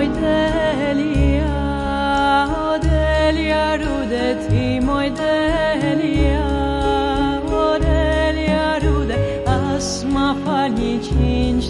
moj Delia, o Delia rude ti moj Delia, o Delia rude, asma falni cinci